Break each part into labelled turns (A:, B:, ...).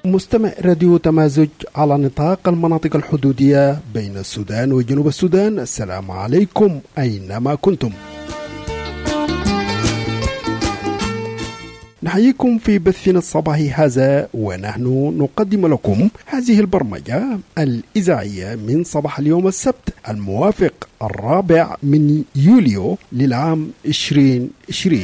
A: مستمع راديو تمازج على نطاق المناطق الحدودية بين السودان وجنوب السودان، السلام عليكم أينما كنتم. نحييكم في بثنا الصباحي هذا، ونحن نقدم لكم هذه البرمجة الإذاعية من صباح اليوم السبت الموافق 4 يوليو للعام 2020.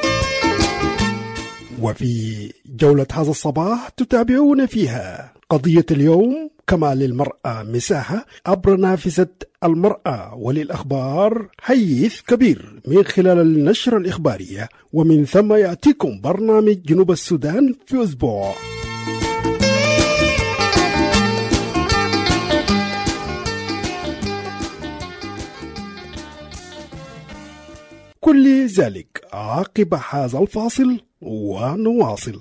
A: وفي جولة هذا الصباح تتابعون فيها قضية اليوم، كما للمرأة مساحة عبر نافذة المرأة، وللأخبار حيث كبير من خلال النشرة الإخبارية، ومن ثم يأتيكم برنامج جنوب السودان في أسبوع. كل ذلك عقب هذا الفاصل ونواصل.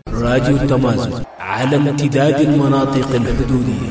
B: راديو تمازج على امتداد المناطق الحدودية.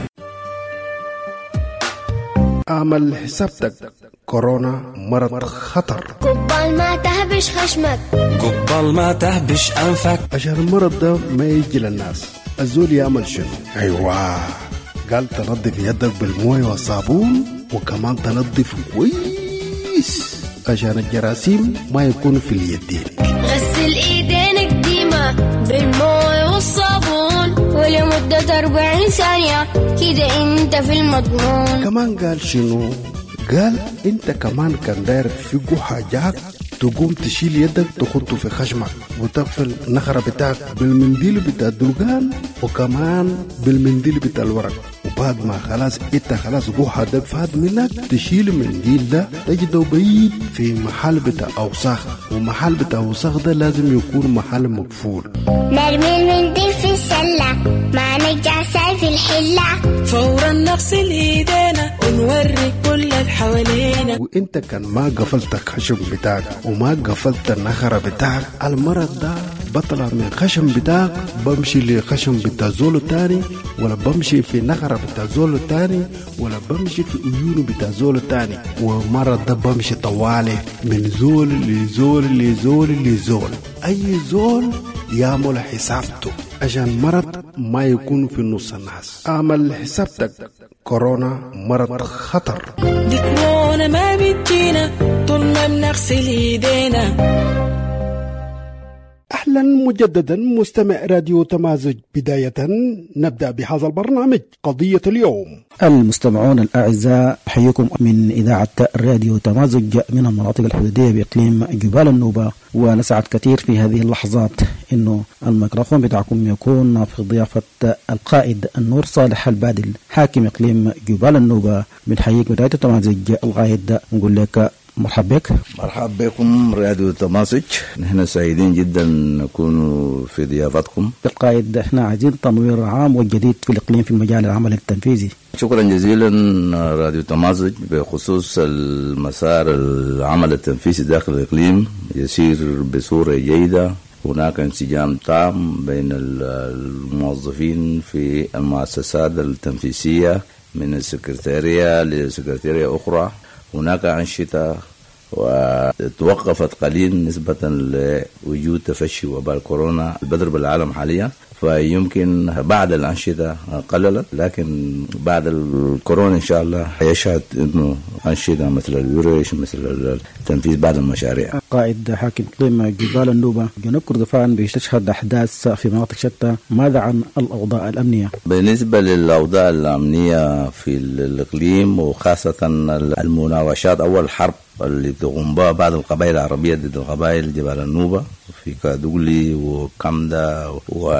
A: اعمل حسابتك، كورونا مرض خطر.
C: قبل ما تهبش خشمك،
D: قبل ما تهبش أنفك،
A: عشان المرض ده ما يجي للناس الزول يعمل شنو؟ ايوه، قال تنظف يدك بالمويه والصابون، وكمان تنظف كويس عشان الجراثيم ما يكون في اليدين.
C: غسل ايدينك ديما بالمويه والصابون ولمدة 40 ثانية، كده انت في المضمون.
A: كمان قال شنو؟ قال انت كمان كان داير في حاجات تقوم تشيل يدك تخطه في خشمك وتقفل النخرة بتاعك بالمنديل بتاع الدلقان وكمان بالمنديل بتاع الورق، وبعد ما خلاص انت خلاص جوحة ده فاد منك تشيل المنديل ده تجده بعيد في محل بتاع اوساخ، ومحل بتاع اوساخ ده لازم يكون محل مقفول.
C: نرمي المنديل في السلة، ما نجعسها في الحلة،
E: فورا نغسل ايدينا ونوري كل اللي حوالينا.
A: وانت كان ما قفلت الخشم بتاعك وما قفلت النخرة بتاعك، المرض ده بطلع من خشم بتاعك بمشي لخشم بتاع زول تاني، ولا بمشي في نخرة بتاع زول تاني، ولا بمشي في عيونه بتاع زول تاني، والمرض ده بمشي طوالي من زول لزول لزول لزول. اي زول يعمل حسابته عشان مرض ما يكون في نص الناس. اعمل حسابتك، كورونا مرض خطر.
E: دي كورونا ما بتجينا طول ما بنغسل ايدينا.
A: أهلا مجددا مستمع راديو تمازج. بداية نبدأ بهذا البرنامج قضية اليوم.
F: المستمعون الأعزاء، أحييكم من إذاعة راديو تمازج من المناطق الحدودية بإقليم جبال النوبة، ونسعد كثير في هذه اللحظات إنه الميكروفون بتاعكم يكون في ضيافة القائد النور صالح البادل حاكم إقليم جبال النوبة. بنحييك بداية تمازج القائد، نقول لك مرحبا بك.
G: مرحبا بكم راديو تمازج، نحن سعيدين جدا نكون في ضيافتكم.
F: القائد، احنا عايزين تنوير عام وجديد في الإقليم في المجال العمل التنفيذي.
G: شكرا جزيلا راديو تمازج. بخصوص المسار العمل التنفيذي داخل الإقليم يسير بصورة جيدة، هناك انسجام تام بين الموظفين في المؤسسات التنفيذية من السكرتارية لسكرتارية أخرى. هناك أنشطة وتوقفت قليل نسبة لوجود تفشي وباء كورونا البدر بالعالم حاليا، فيمكن بعد الأنشطة قللت، لكن بعد الكورونا إن شاء الله يشهد إنه أنشطة مثل الورش مثل التنفيذ بعض المشاريع.
F: قائد حاكم إقليم جبال النوبة، جنوب كردفان بيستشهد أحداث في مناطق شتى، ماذا عن الأوضاع الأمنية؟
G: بالنسبة للأوضاع الأمنية في الإقليم وخاصة المناوشات أو الحرب اللي تقوم بها بعض القبائل العربية ضد القبائل جبال النوبة في كادوغلي وكامدا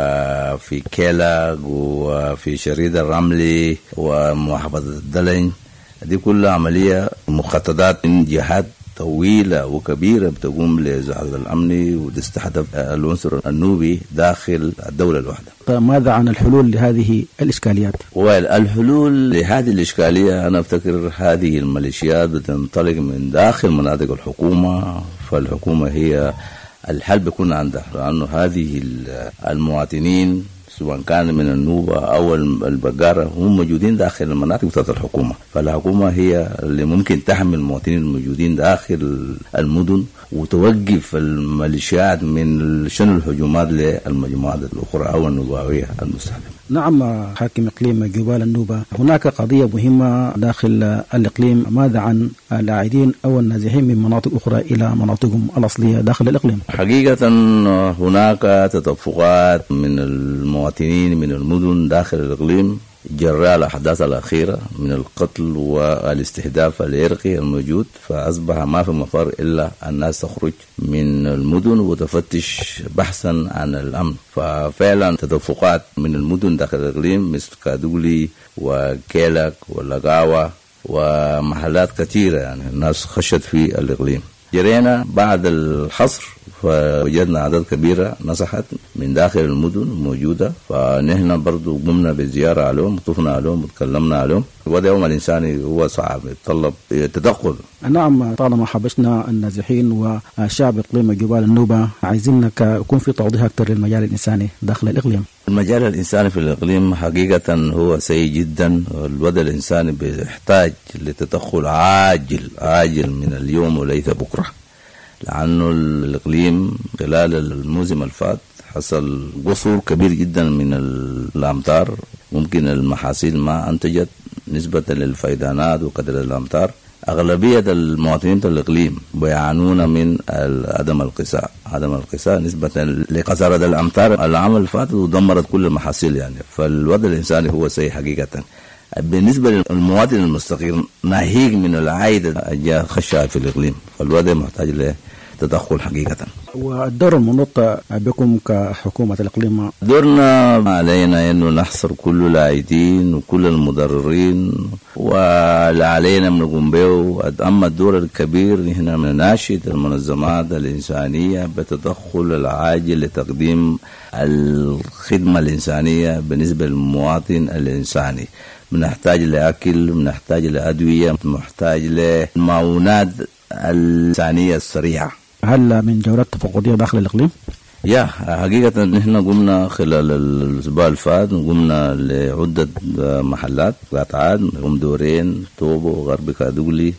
G: وفي كيلاغ وفي شريد الرملي ومحافظة الدلن، دي كلها عملية مخططات من جهات طويلة وكبيرة بتقوم لزعزعة الأمن وتستهدف العنصر النوبي داخل الدولة الواحدة.
F: طيب ماذا عن الحلول لهذه الإشكاليات؟
G: والحلول لهذه الإشكالية أنا أفتكر هذه الميليشيات بتنطلق من داخل مناطق الحكومة، فالحكومة هي الحل بيكون عندها، لأنه هذه المواطنين سواء كان من النوبة أو البقارة هم موجودين داخل المناطق بتاعت الحكومة، فالحكومة هي اللي ممكن تحمي المواطنين الموجودين داخل المدن وتوقف الميليشيات من شن الهجومات للمجموعات الأخرى أو النوبوية المستهدفة.
F: نعم حاكم إقليم جبال النوبة، هناك قضية مهمة داخل الإقليم، ماذا عن العائدين أو النازحين من مناطق أخرى إلى مناطقهم الأصلية داخل الإقليم؟
G: حقيقة هناك تدفقات من المواطنين من المدن داخل الإقليم جراء الأحداث الأخيرة من القتل والاستهداف العرقي الموجود، فأصبح ما في مفر إلا الناس تخرج من المدن وتفتش بحثا عن الأمن. ففعلا تدفقات من المدن داخل الإقليم مثل كادولي وكيلك واللقاوة ومحلات كثيرة، يعني الناس خشت في الإقليم. جرينا بعد الحصر فوجدنا عدد كبيرة نصحت من داخل المدن موجودة، فنحن برضو قمنا بالزيارة عليهم، طفنا عليهم وتكلمنا عليهم. الوضع يوم الإنساني هو صعب، يتطلب تدخل.
F: نعم، طالما حبشنا النازحين وشعب إقليم جبال النوبة، عايزينك يكون في توضيح أكثر للمجال الإنساني داخل الإقليم.
G: المجال الإنساني في الإقليم حقيقة هو سيء جدا. الوضع الإنساني بيحتاج لتدخل عاجل من اليوم وليس بكرة، لأنه الإقليم خلال الموسم الفات حصل قصور كبير جدا من الأمطار. ممكن المحاصيل ما أنتجت نسبة للفيضانات وقدر الأمطار. أغلبية المواطنين في الإقليم بيعانون من عدم القساء نسبة لقصارة الأمطار العام الفات ودمرت كل المحاصيل يعني. فالوضع الإنساني هو سيء حقيقة. بالنسبة للمواطن المستقيم ناهيك من العائد الجاء خشى في الإقليم، فالوضع محتاج له تدخل حقيقة.
F: والدور المنوط بكم كحكومة الإقليم؟
G: دورنا علينا أنه نحصر كل العائدين وكل المضررين، وعلينا من نقوم به. أما الدور الكبير نحن نناشد المنظمات الإنسانية بتدخل العاجل لتقديم الخدمة الإنسانية بالنسبة للمواطن الإنساني. بنحتاج لأكل، بنحتاج لأدوية، بنحتاج لمعونات الإنسانية السريعة.
F: هل من جولات تفقدية داخل الإقليم؟
G: حقيقة نحن قمنا خلال الأسبوع الفات، قمنا لعدة محلات قاطعات، دورين، توبو، غرب كادوغلي،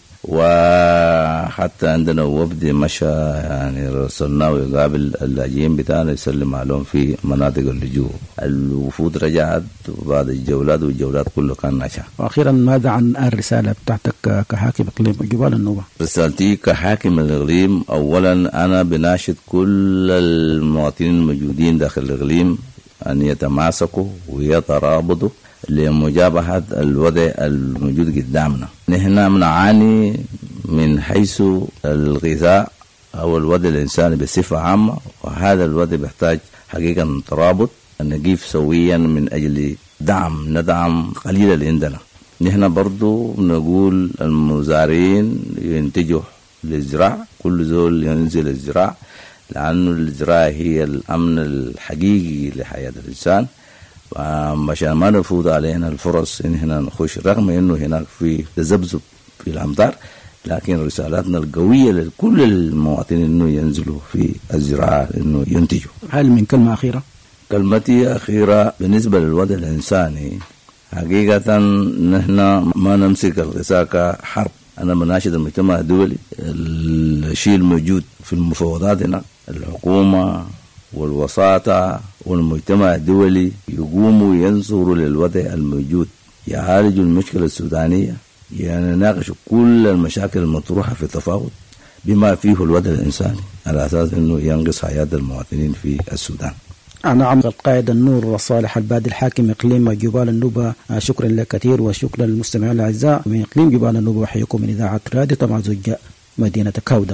G: وحتى عندنا وفد مشى يعني رسلناه ويقابل اللاجئين بتاعنا يسلم عليهم في مناطق اللجوء. الوفود رجعت بعد الجولات والجولات كله كان ناجح.
F: وأخيرا ماذا عن الرسالة بتاعتك كحاكم إقليم جبال النوبة؟
G: رسالتي كحاكم الإقليم، أولا أنا بناشد كل المواطنين الموجودين داخل الإقليم أن يتماسكوا ويترابطوا لمجابهة الوضع الموجود قدامنا. نحن بنعاني من حيث الغذاء أو الوضع الإنساني بصفة عامة، وهذا الوضع بيحتاج حقيقة ترابط، نقيف سويا من أجل ندعم قليل اللي عندنا. نحن برضو نقول المزارعين ينتجوا للزراعة، كل زول ينزل الزراعة، لأن الزراعة هي الأمن الحقيقي لحياة الإنسان. عشان ما نفوت علينا الفرص إن هنا نخش، رغم إنه هناك في تذبذب في الأمطار، لكن رسالتنا القوية لكل المواطنين إنه ينزلوا في الزراعة إنه ينتجوا.
F: هل من كلمة أخيرة؟
G: كلمتي أخيرة بالنسبة للوضع الإنساني، حقيقة نحن ما نمسك الغذاء كحرب. أنا مناشد المجتمع الدولي، الشيء الموجود في المفاوضات هنا الحكومة والوساطة والمجتمع الدولي يقوموا ينظروا للوضع الموجود، يعالجوا المشكلة السودانية، يناقشوا كل المشاكل المطروحة في التفاوض بما فيه الوضع الإنساني، على أساس أنه ينقص حياة المواطنين في السودان.
F: نعم، القائد النور صالح البادي الحاكم إقليم جبال النوبة، شكرا لك كثير، وشكرا للمستمعين الأعزاء من إقليم جبال النوبة. وحيكم من إذاعة راديو تمازج مدينة كاودا.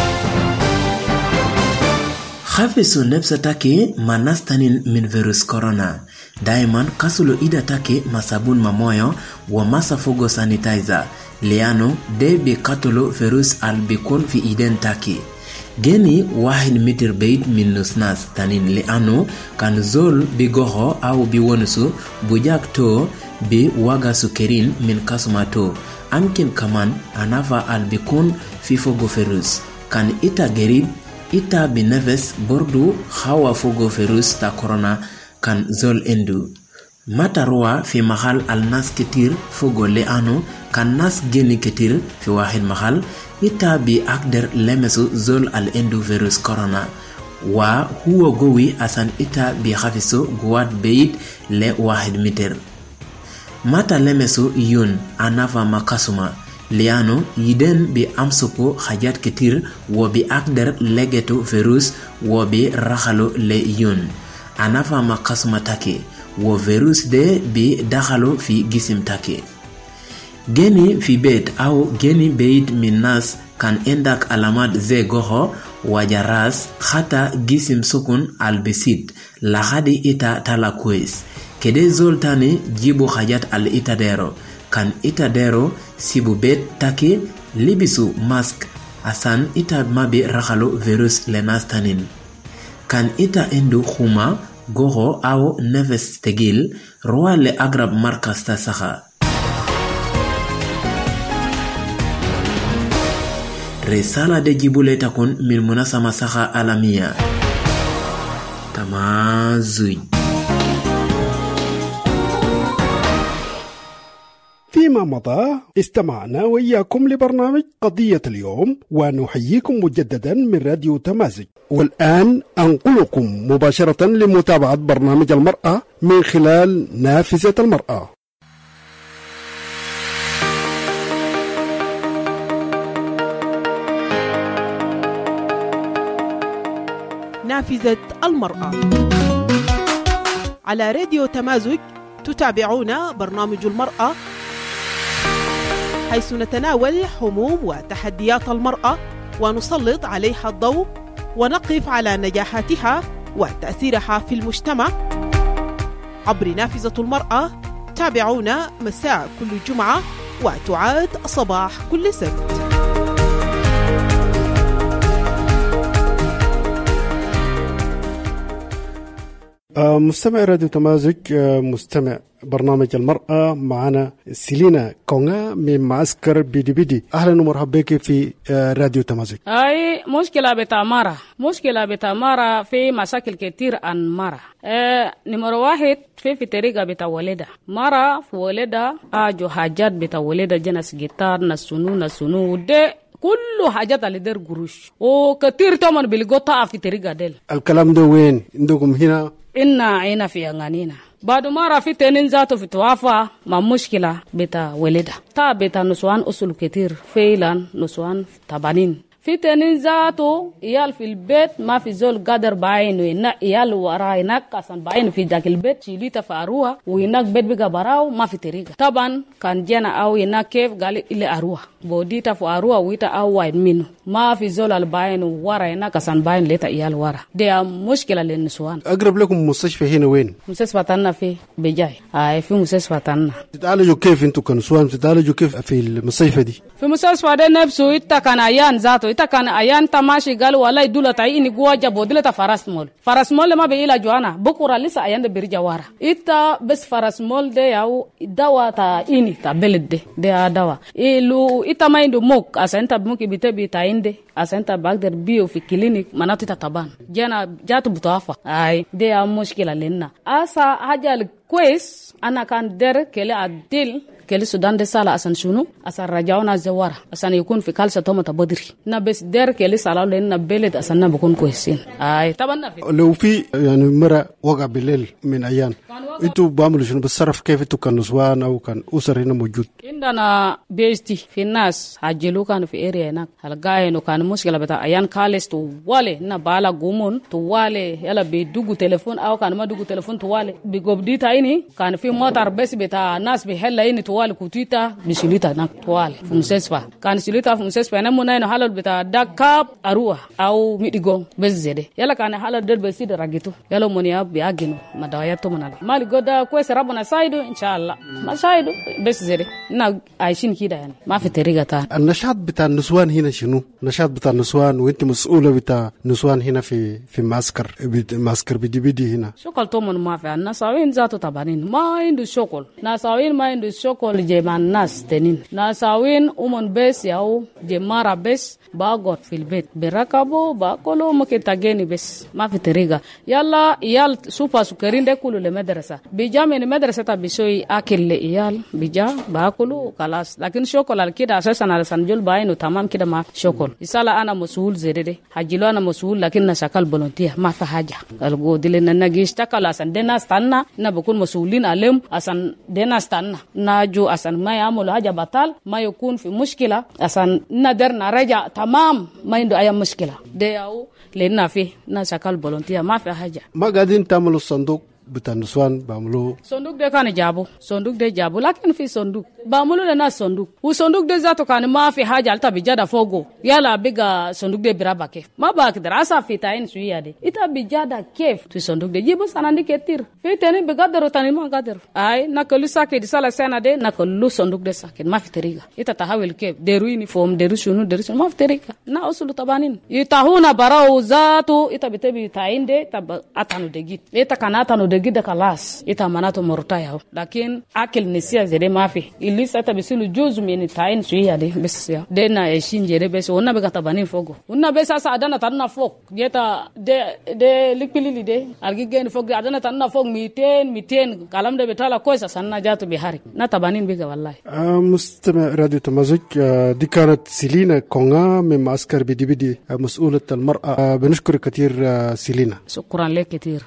B: Hafisu nefsa take manastanin min virus corona. Daiman kasulo ida take masabun mamoyo wa masa fogo sanitizer. Liano debi katulo virus albikun fi iden take. Geni wahid mitir beit min nusnas tanin liano kan zol bigoho au biwonusu bujak to bi waga sukerin min kasumato. Amkin kaman anava albikun fi fogo virus. Kan ita gerib ita bineves bordu hawa fogo virus ta corona kan zol endu. Matarwa fi mahal al nas ketir fogo leano kan nas geni ketir fi wahid mahal ita bi akder lemesu zol al endu virus corona. Wa huwa gowi asan ita bi hafiso guad beit le wahid meter. Mata lemesu yun anafa makasuma. Liano yiden bi amsoko hajat ketir wo bi akder legeto virus wo bi rakhalo le yun. Anafa makasuma take wo virus de bi dakhalo fi gisim take. Geni fi beit au geni beit minas kan endak alamad ze goho wajaras khata gisim sukun albesit la hadi ita talakwes. Kede zoltani jibu hajat al itadero. Kan itadero sibu bet take libisu mask asan ita mabe rakhalo virus lenastanin. Kan ita endo khuma goho au neves tegil roa le agrab markasta saha. Risala de jibule takun min munasama saha alamia. Tamazui.
A: فيما مضى استمعنا وإياكم لبرنامج قضية اليوم، ونحييكم مجددا من راديو تمازج. والآن أنقلكم مباشرة لمتابعة برنامج المرأة من خلال نافذة المرأة.
H: نافذة المرأة على راديو تمازج. تتابعون برنامج المرأة، حيث نتناول هموم وتحديات المرأة ونسلط عليها الضوء ونقف على نجاحاتها وتأثيرها في المجتمع عبر نافذة المرأة. تابعونا مساء كل جمعة وتعاد صباح كل سبت.
A: مستمع راديو تمازج، مستمع برنامج المرأة، معنا سيلينا كونغا من معسكر بيدي بيدي. أهلا ومرحبا بك في راديو تمازج.
I: أي مشكلة بتاع مرة في مشاكل كتير عن مرة. نمرة واحد في طريقة بتاع ولادة. مرة في ولادة أجو حاجات بتاع ولادة جنس جيتار نسونو ده كل حاجات اللي در قروش وكتير طبعا بيلقوها في طريقة ديل. الكلام
A: ده وين عندكم هنا؟
I: إنا في أغانينا. بعد مرة في تنين ذاته في توافى مع مشكلة بتاع ولادة تا بتاع نسوان أصول كتير فعلا نسوان تبانين في تنين ذاته إيال في البيت ما في زول قادر باين وإنك إيال وراه هناك عشان باين في ذاك البيت شيليتا فاروها وهناك بيت بقى براو ما في طريقة. طبعا كان جانا أو هناك كيف قال إلي أروها بوديتا فاروها ويتا أو وايد منه ما في زول الباين وراه هناك عشان باين ليتا إيال وراه. دي مشكلة للنسوان.
A: أقرب لكم مستشفى هنا وين؟
I: مستشفى تانا في بجاي. في مستشفى تانا.
A: تتعالجوا كيف انتوا كنسوان؟ تتعالجوا كيف في المستشفى دي؟
I: في مستشفى ده نفسه إتا كان أيان ذاته إتا كان أيان تماشي قال والله دولة تايني قوة جابوا دلتا فرس مول ما بيلا جوانا بكرة لسه أيان ده برجع ورا إتا بس فرس مول ده أو دواء تايني تبلد ده دواء إلو إتا ما عنده موك أسا إنت ممكن بتبي تاين ده أسا إنت بقدر بيو في كلينيك مناطق تتبان جانا جات بتوافى أي ده مشكلة لنا أسا حاجة كويس أنا كان در كلي عدل كلي السودان ده سالا أسان شنو أسان رجعونا زوارة أسان يكون في كالسة تومة بدري نبس در كلي سالا لأن بلد أساننا بكون كويسين أي طبعا
A: لو في يعني مرة وقع بالليل من أيام انتوا بعملوا شنو بتصرف كيف انتوا كنسوان أو كان أسر هنا موجود؟
I: عندنا بيستي في الناس حجلو كانوا في إيريا هناك هلقاي إنه كان مشكلة بتاع أيام كالس توالي نبالا قومون توالي يلا بيدوقوا تلفون أو كان ما دوقوا تلفون توالي بيقبضي تايني كان في موتر بس بتاع ناس بيحلا إني توالي كوتيتا بيشيليتا هناك توالي في مستشفى كان شيليتا في مستشفى نمونا إنه حالة بتاع دكاب أروح أو ميديغو بس زده يلا كان حالة دل بس يد راجيتو يلا منيا بيعجنو ما دواياتو منال مالي قدا كويس ربنا سايدو إن شاء الله ما سايدو بس زده نا عايشين كده يعني ما في طريقة تاني.
A: النشاط بتاع النسوان هنا شنو؟ النشاط بتاع النسوان وانت مسؤولة بتاع النسوان هنا في معسكر بيدي هنا.
I: شغل تومن ما في النساوين ذاته طبعين ما عنده شغل نساوين ما عنده شغل جمان الناس تنين نساوين بس ياو جمارة بس باقعد في البيت بركبوا باكلوا ممكن تجيني بس ما في طريقة يلا يال سوبر سكرين ده كله لمدرسة بيجا من المدرسة تبيسوي أكل ليال بيجا باكلوا خلاص لكن شغل كده أساسا على سنجول باينه تمام كده ما شغل يسالا أنا مسؤول زيري حجلو أنا مسؤول لكن نشكل بلونتيه ما في حاجة الجود اللي نجيش تكلا عشان دينا استنى نبكون مسؤولين عليهم عشان دينا استنى ناجو عشان ما يعملوا حاجة بطال ما يكون في مشكلة عشان نقدر نرجع تمام ما عنده أي مشكلة ده أو لأن فيه نشكل بلونتيه ما في حاجة
A: ما قاعدين تعملوا الصندوق بتاع النسوان بعملوا
I: صندوق ده كان جابوا لكن في صندوق بعملوا لنا صندوق وصندوق ده ذاته كان ما في حاجه على بجاده فوقه يلا بقى صندوق ده برابا كيف ما بقدر اسا في تعين شويه دي انت بجاده كيف في صندوق ده جيبوا سنه كتير في تاني بقدر تاني ما قادر اي ناكلوا ساكت سالا سنه دي ناكلوا صندوق ده ساكت ما في طريقه انت تحاول كيف ديرو يونيفورم ديرو شنو ما في طريقه نا اصل طبعا يتاهونا براو ذاته انت بتبي تعين دي تب اتانو دجيت انت كان اتانو دجيت ده خلاص انت مناته مرتاح لكن اكل نسيا زي ما في اللي ساعتها بيصير جزء من التعين شويه دي بس يا دينا 20 جري بس ونا بقى طبانين فوق ونا بس اسا تنا فوق جيتا ده ليكبيلي دي ارجي فوق عدنا تنا فوق 200 كلام ده بتاع كويس سنه جات بحري نا طبانين بقى والله.
A: مستمع راديو تمازج، دي كانت سيلينا كونغا من معسكر بدي مسؤولة المرأة. بنشكر كثير سيلينا.
I: شكرا لك كثير.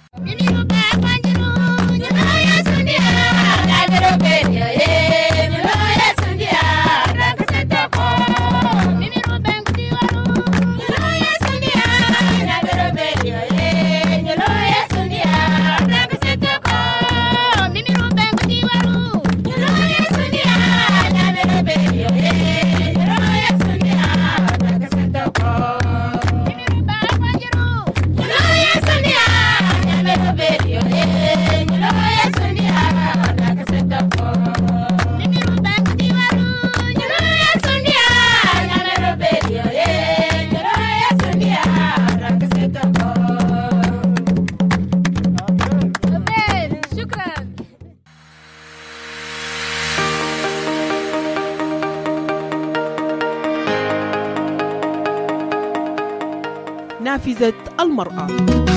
H: نافذة المرأة.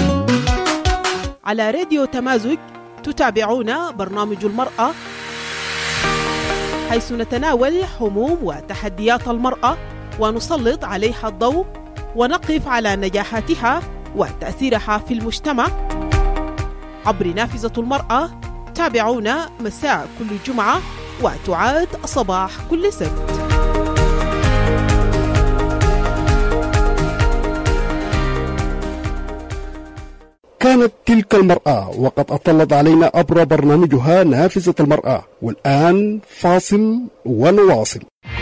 H: على راديو تمازج تتابعون برنامج المرأة، حيث نتناول هموم وتحديات المرأة ونسلط عليها الضوء ونقف على نجاحاتها وتأثيرها في المجتمع. عبر نافذة المرأة تابعونا مساء كل جمعة وتعاد صباح كل سبت.
A: كانت تلك المرأة وقد أطلت علينا أبرى برنامجها نافذة المرأة، والآن فاصل ونواصل.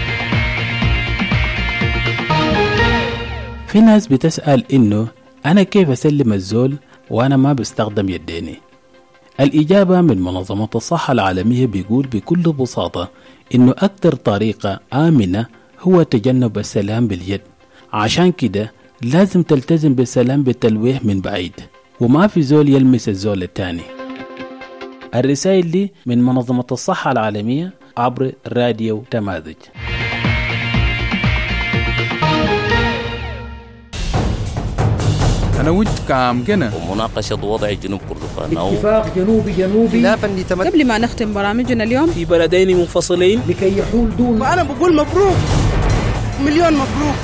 J: في ناس بتسأل إنه أنا كيف أسلم الزول وأنا ما بستخدم يديني؟ الإجابة من منظمة الصحة العالمية بيقول بكل بساطة إنه أكثر طريقة آمنة هو تجنب السلام باليد. عشان كده لازم تلتزم بالسلام بالتلويه من بعيد، وما في زول يلمس الزول الثاني. الرسائل دي من منظمة الصحة العالمية عبر راديو تمازج.
K: أنا وجد كام كنا
G: ومناقشة وضع جنوب كردفان
L: اتفاق جنوبي
M: قبل ما نختم برامجنا اليوم
L: في بلدين منفصلين لكي يحول دون.
N: وأنا بقول مبروك، مليون مبروك.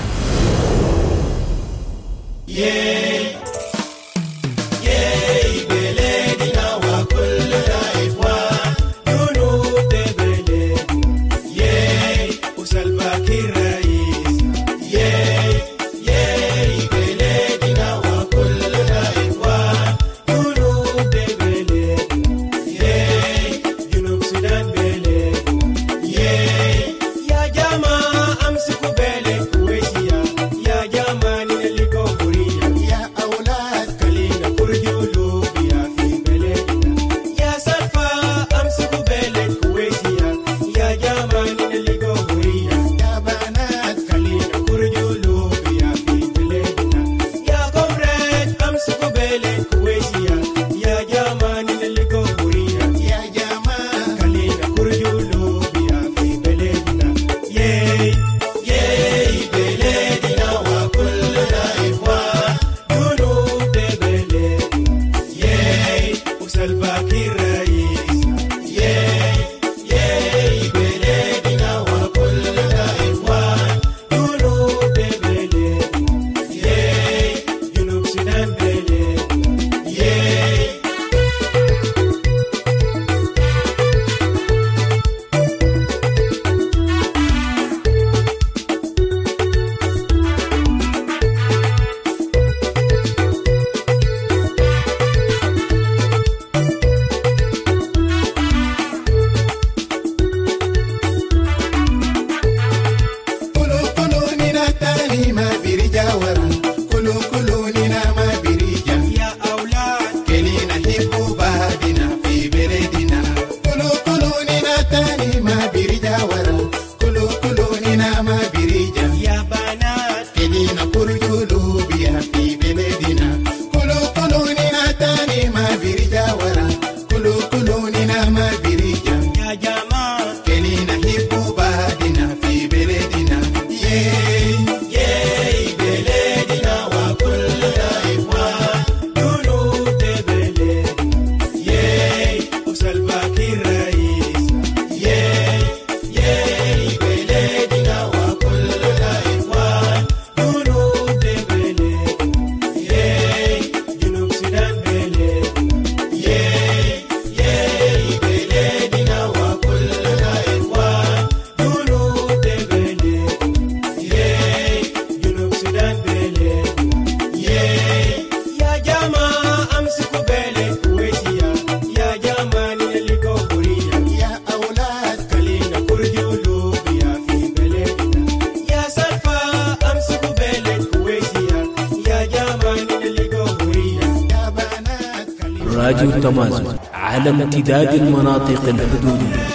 J: راديو التمازج على امتداد المناطق الحدودية.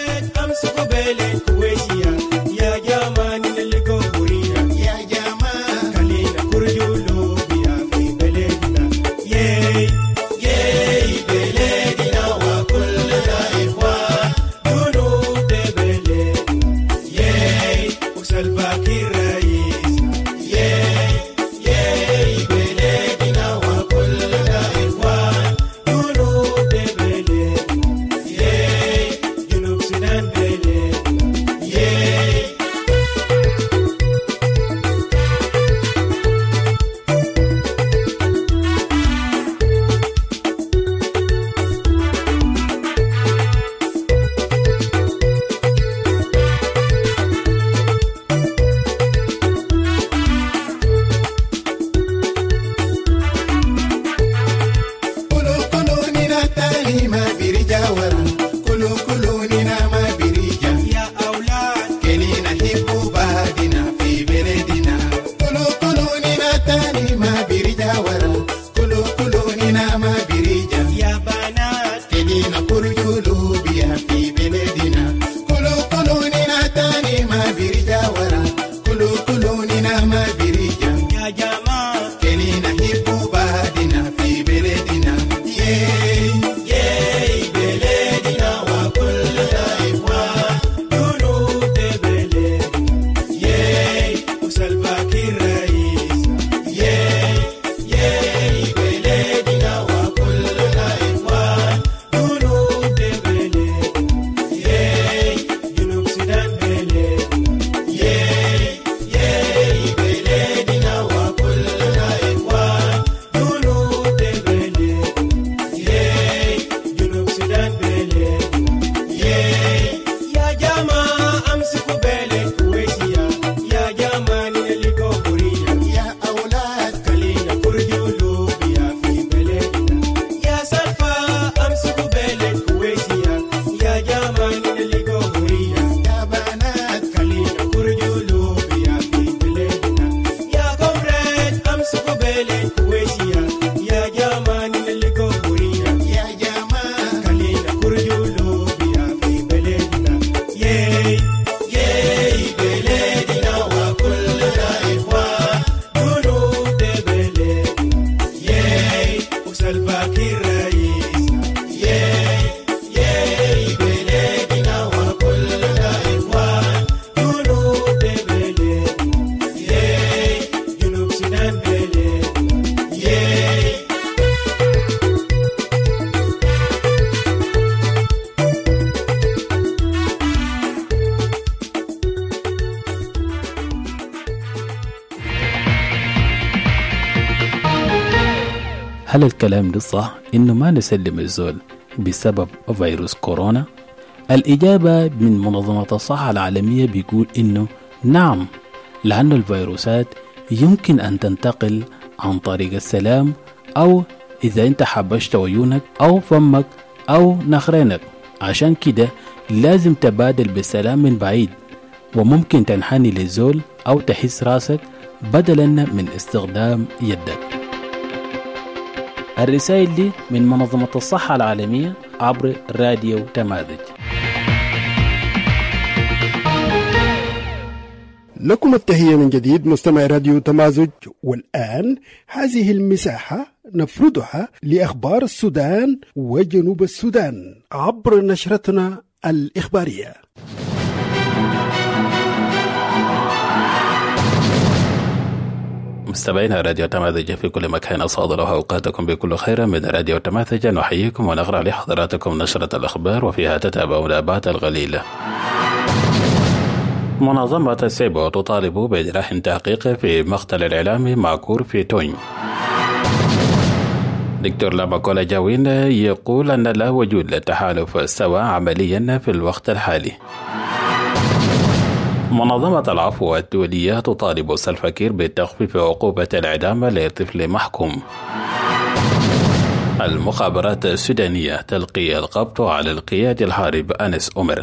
J: هل الكلام ده صح إنه ما نسلم الزول بسبب فيروس كورونا؟ الإجابة من منظمة الصحة العالمية بيقول إنه نعم، لأن الفيروسات يمكن أن تنتقل عن طريق السلام، أو إذا أنت حبشت عيونك أو فمك أو نخرينك. عشان كده لازم تبادل بالسلام من بعيد، وممكن تنحني للزول أو تحس راسك بدلا من استخدام يدك. الرسائل دي من منظمة الصحة العالمية عبر راديو تمازج.
A: لكم التحية من جديد مستمع راديو تمازج، والآن هذه المساحة نفردها لأخبار السودان وجنوب السودان عبر نشرتنا الإخبارية.
J: مستمعينا راديو تمازج في كل مكان، أسعد الله أوقاتكم بكل خير. من راديو تمازج نحييكم ونقرأ لحضراتكم نشرة الأخبار، وفيها تتابعون أبعاد الغليلة. منظمة السيبو تطالب بإجراء تحقيق في مقتل الإعلامي معكور في توني. دكتور لاماكولا جاوين يقول أن لا وجود للتحالف سواء عمليا في الوقت الحالي. منظمة العفو الدولية تطالب سلفا كير بتخفيف عقوبة الإعدام لطفل محكوم. المخابرات السودانية تلقي القبض على القيادي الحارب أنس أمر.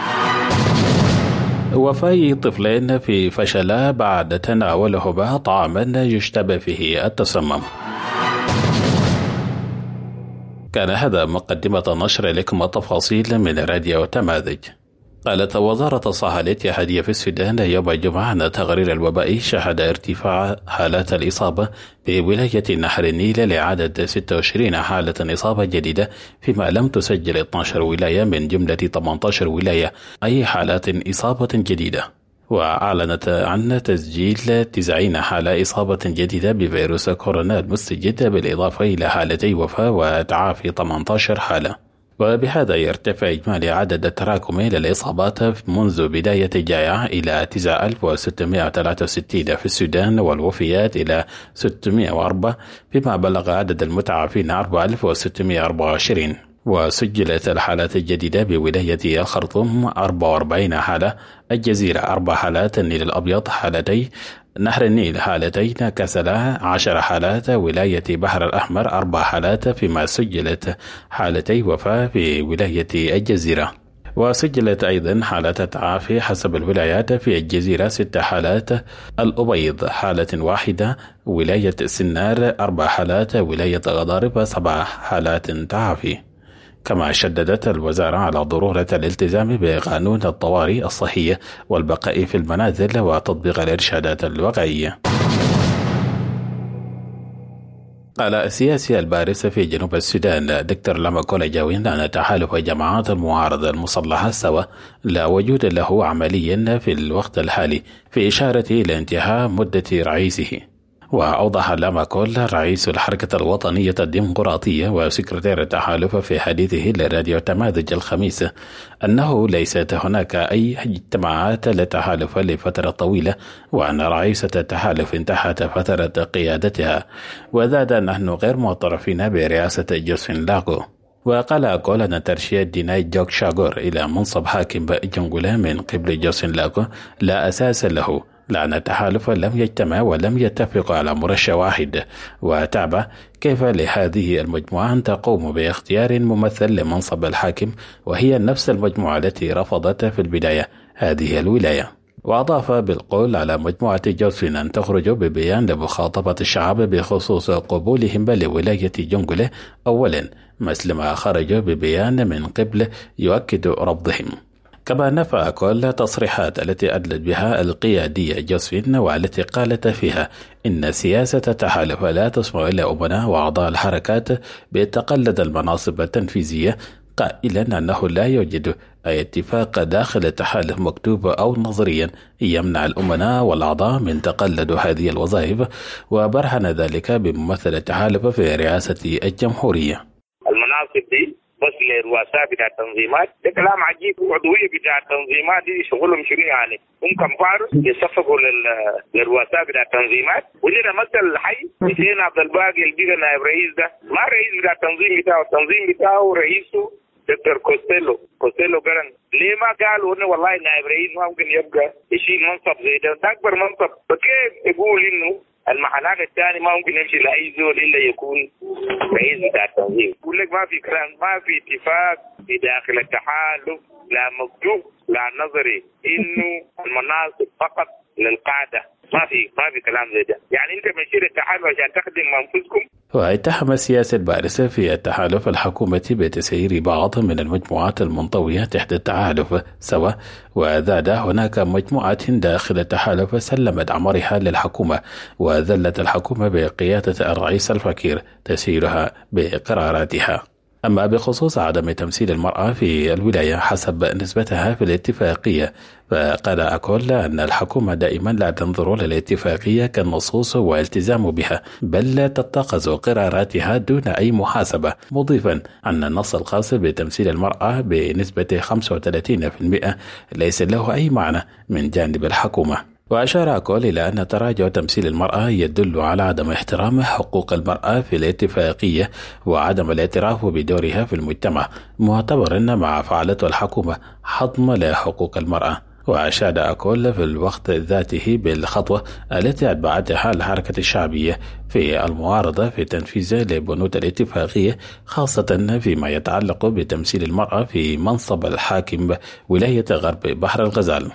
J: وفاة طفلين في فشل بعد تناولهما طعاما يشتبه فيه التسمم. كان هذا مقدمة نشر لكم التفاصيل من راديو تماذج. قالت وزارة الصحة الاتحادية في السودان يوم الجمعة أن التقرير الوبائي شهد ارتفاع حالات الإصابة بولاية نهر النيل لعدد 26 حالة إصابة جديدة، فيما لم تسجل 12 ولاية من جملة 18 ولاية أي حالات إصابة جديدة. وأعلنت عن تسجيل 90 حالة إصابة جديدة بفيروس كورونا المستجد، بالإضافة إلى حالتي وفاة وتعافي 18 حالة. وبهذا يرتفع إجمالي عدد التراكمي للإصابات منذ بداية الجائحة إلى 9663 في السودان، والوفيات إلى 604، بما بلغ عدد المتعافين 4624. وسجلت الحالات الجديدة بولاية الخرطوم 44 حالة، الجزيرة 4 حالات، النيل الأبيض حالتين، نهر النيل حالتين، كسلا 10 حالات، ولاية بحر الأحمر 4 حالات، فيما سجلت حالتي وفاة في ولاية الجزيرة. وسجلت أيضا حالات تعافي حسب الولايات في الجزيرة 6 حالات، الأبيض حالة واحدة، ولاية سنار 4 حالات، ولاية غضارف 7 حالات تعافي. كما شددت الوزارة على ضرورة الالتزام بقانون الطوارئ الصحية والبقاء في المنازل وتطبيق الإرشادات الوقائية. قال السياسي البارز في جنوب السودان دكتور لما كولاجاوين أن تحالف جماعات المعارضة المسلحة سوا لا وجود له عمليا في الوقت الحالي، في إشارة إلى انتهاء مدة رئيسه. وأوضح لاماكول رئيس الحركة الوطنية الديمقراطية وسكرتير التحالف في حديثه لراديو تماذج الخميس أنه ليست هناك أي اجتماعات للتحالف لفترة طويلة، وأن رئيسة التحالف انتهت فترة قيادتها، وزاد نحن غير معترفين برئاسة جوسفين لاغو. وقال أكول أن ترشيد ديناي جوك شاغور إلى منصب حاكم جنغولا من قبل جوسفين لاغو لا أساس له، لأن التحالف لم يجتمع ولم يتفق على مرشح واحد. وتعب كيف لهذه المجموعة أن تقوم باختيار ممثل لمنصب الحاكم وهي نفس المجموعة التي رفضت في البداية هذه الولاية. وأضاف بالقول على مجموعة جوسفين أن تخرج ببيان لمخاطبة الشعب بخصوص قبولهم لولاية جنغولا أولا، مثل ما خرجوا ببيان من قبل يؤكد رفضهم. كما نفى كل تصريحات التي أدلت بها القيادية جوسفين، والتي قالت فيها إن سياسة التحالف لا تسمح لأمناء وأعضاء الحركات بتقلد المناصب التنفيذية، قائلا أنه لا يوجد أي اتفاق داخل التحالف مكتوب أو نظريا يمنع الأمناء والأعضاء من تقلد هذه الوظائف، وبرهن ذلك بممثل التحالف في رئاسة الجمهورية.
K: المناصب دي بس للرؤساء بتاع التنظيمات، ده كلام عجيب. العضوية بتاع التنظيمات دي شغلهم شنو يعني؟ هم كم فارس يصفقوا للرؤساء بتاع التنظيمات. ولنا مثل حي حسين عبد الباقي اللي بقى نائب رئيس، ده ما رئيس بتاع التنظيم بتاعه، التنظيم بتاعه رئيسه دكتور كوستيلو قرن. ليه ما قالوا انه والله نائب رئيس ما ممكن يبقى يشيل منصب زي ده اكبر منصب؟ فكيف يقول انه المحلات الثاني ما ممكن يمشي لأي زول إلا يكون رئيس بتاع التنظيم؟ يقول لك ما في كلام، ما في اتفاق في داخل التحالف، لا مكتوب لا نظري إنه المناصب فقط للقادة. ما في كلام زي ده. يعني أنت مشير التحالف عشان تخدم أنفسكم.
J: واتهم السياسي البارز في التحالف الحكومة بتسيير بعض من المجموعات المنطوية تحت التحالف سوا، وزاد هناك مجموعة داخل التحالف سلمت أمرها للحكومة، وذلت الحكومة بقيادة الرئيس الفكير تسييرها بقراراتها. أما بخصوص عدم تمثيل المرأة في الولاية حسب نسبتها في الاتفاقية، فقال أكول أن الحكومة دائما لا تنظر للاتفاقية كالنصوص والتزام بها، بل تتخذ قراراتها دون أي محاسبة، مضيفا أن النص الخاص بتمثيل المرأة بنسبة 35% ليس له أي معنى من جانب الحكومة. وأشار أكول إلى أن تراجع تمثيل المرأة يدل على عدم احترام حقوق المرأة في الاتفاقية وعدم الاعتراف بدورها في المجتمع، معتبرا ما فعلته الحكومة حطم لحقوق المرأة. وأشاد أكول في الوقت ذاته بالخطوة التي أتبعتها الحركة الشعبية في المعارضة في تنفيذ لبنود الاتفاقية، خاصة فيما يتعلق بتمثيل المرأة في منصب الحاكم ولاية غرب بحر الغزال.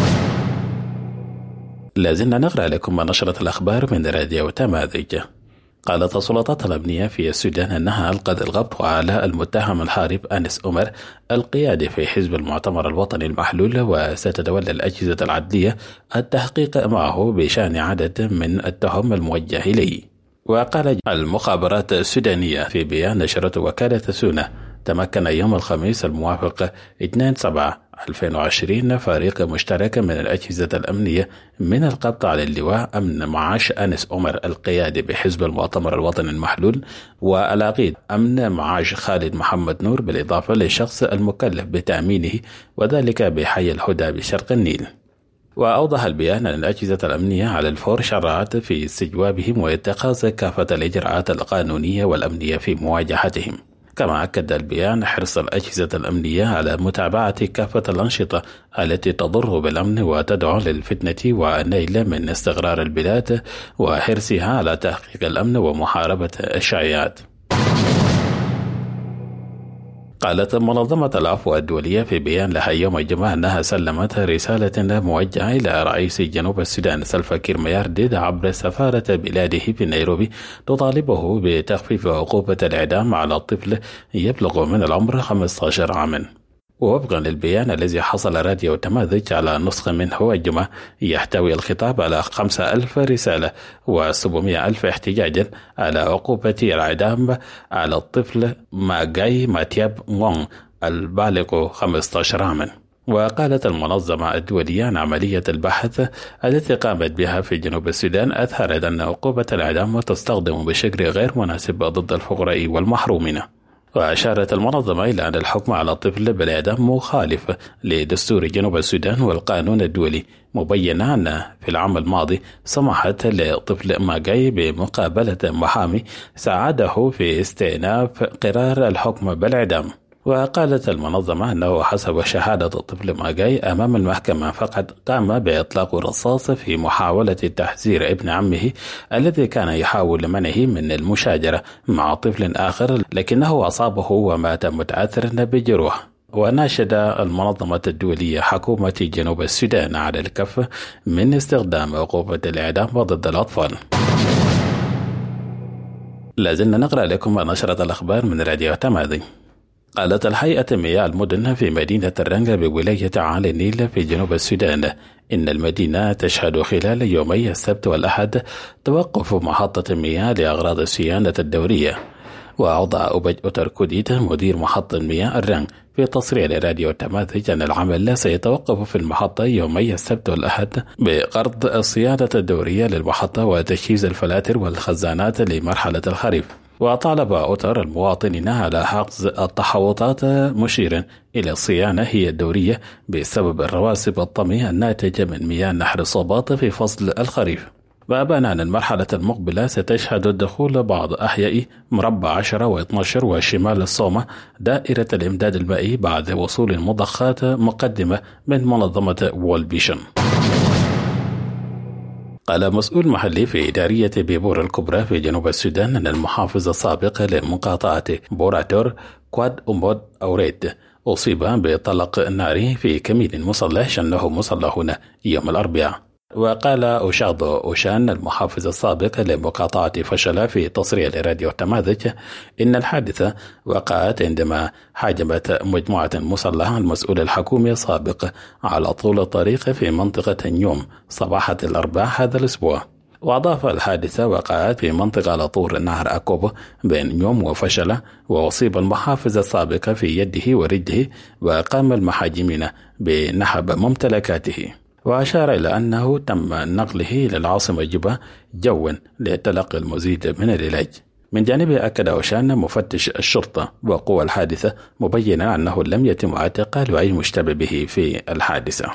J: لازلنا نقرأ لكم نشرة الأخبار من راديو تماذج. قالت السلطات الأمنية في السودان أنها ألقت القبض على المتهم الحارب أنس عمر القيادي في حزب المؤتمر الوطني المحلول، وستتولى الأجهزة العدلية التحقيق معه بشأن عدد من التهم الموجه إليه. وقال المخابرات السودانية في بيان نشرته وكالة سونا، تمكن يوم الخميس الموافق 2/7/2020 فريق مشترك من الأجهزة الأمنية من القبض على اللواء أمن معاش أنس عمر القيادي بحزب المؤتمر الوطني المحلول، والعقيد أمن معاش خالد محمد نور، بالإضافة للشخص المكلف بتأمينه وذلك بحي الهدى بشرق النيل. وأوضح البيان أن الأجهزة الأمنية على الفور شرعت في استجوابهم واتخاذ كافة الإجراءات القانونية والأمنية في مواجهتهم. كما أكد البيان حرص الأجهزة الأمنية على متابعة كافة الأنشطة التي تضر بالأمن وتدعو للفتنة والنيل من استقرار البلاد، وحرصها على تحقيق الأمن ومحاربة الشائعات. قالت منظمة العفو الدولية في بيان لها يوم الجمعة أنها سلمت رسالة موجهة إلى رئيس جنوب السودان سلفا كير ميارديد عبر سفارة بلاده في نيروبي، تطالبه بتخفيف عقوبة الإعدام على الطفل يبلغ من العمر 15 عاما. ووفقا للبيان الذي حصل راديو تماذج على نسخة منه الجمعة، يحتوي الخطاب على 5000 رسالة و700,000 احتجاجا على عقوبة الإعدام على الطفل ماغاي ماتياب وونغ البالغ 15 عاما. وقالت المنظمة الدولية عن عملية البحث التي قامت بها في جنوب السودان أظهرت أن عقوبة الإعدام تستخدم بشكل غير مناسب ضد الفقراء والمحرومين. وأشارت المنظمة إلى أن الحكم على الطفل بالإعدام مخالف لدستور جنوب السودان والقانون الدولي، مبينة أن في العام الماضي سمحت لطفل ماغاي بمقابلة محامي ساعده في استئناف قرار الحكم بالإعدام. وقالت المنظمة أنه حسب شهادة الطفل ماغاي أمام المحكمة فقد قام بإطلاق الرصاص في محاولة تحذير ابن عمه الذي كان يحاول منعه من المشاجرة مع طفل آخر، لكنه أصابه ومات متأثرا بجروح. وناشد المنظمة الدولية حكومة جنوب السودان على الكف من استخدام عقوبة الإعدام ضد الأطفال. لازلنا نقرأ لكم نشرة الأخبار من راديو تماذج. قالت الهيئة مياه المدن في مدينة الرنجة بولاية عالي النيل في جنوب السودان إن المدينة تشهد خلال يومي السبت والأحد توقف محطة مياه لأغراض الصيانة الدورية. وأوضح أوبج أوتركوديت مدير محطة مياه الرنج في تصريح لراديو تماذج أن العمل سيتوقف في المحطة يومي السبت والأحد بقرض الصيانة الدورية للمحطة وتجهيز الفلاتر والخزانات لمرحلة الخريف. وطالب أوتر المواطنين على حجز التحوطات، مشيرا إلى الصيانة هي الدورية بسبب الرواسب الطمي الناتجة من مياه نهر صوباط في فصل الخريف. وأبان أن المرحلة المقبلة ستشهد دخول بعض أحياء مربع 10 و12 وشمال الصومة دائرة الإمداد المائي بعد وصول مضخات مقدمة من منظمة وول فيجن. قال مسؤول محلي في إدارية بيبور الكبرى في جنوب السودان أن المحافظ السابق لمقاطعة بوراتور كواد أمبود أوريد أصيب بطلق ناري في كمين مسلح شنه مسلحون يوم الأربعاء. وقال أوشاضو أوشان المحافظ السابق لمقاطعة فشل في تصريح لراديو تماذج إن الحادثة وقعت عندما هاجمت مجموعة مسلحة المسؤول الحكومي السابق على طول الطريق في منطقة نيوم صباحة الأربعاء هذا الأسبوع. وأضاف الحادثة وقعت في منطقة على طول نهر أكوب بين نيوم وفشل، وأصيب المحافظ السابق في يده ورجله، وقام المحاجمين بنحب ممتلكاته. وأشار إلى أنه تم نقله إلى العاصمة جوبا جوا لتلقي المزيد من العلاج. من جانبه أكد أوشان مفتش الشرطة وقوى الحادثة مبينا أنه لم يتم اعتقال أي مشتبه به في الحادثة.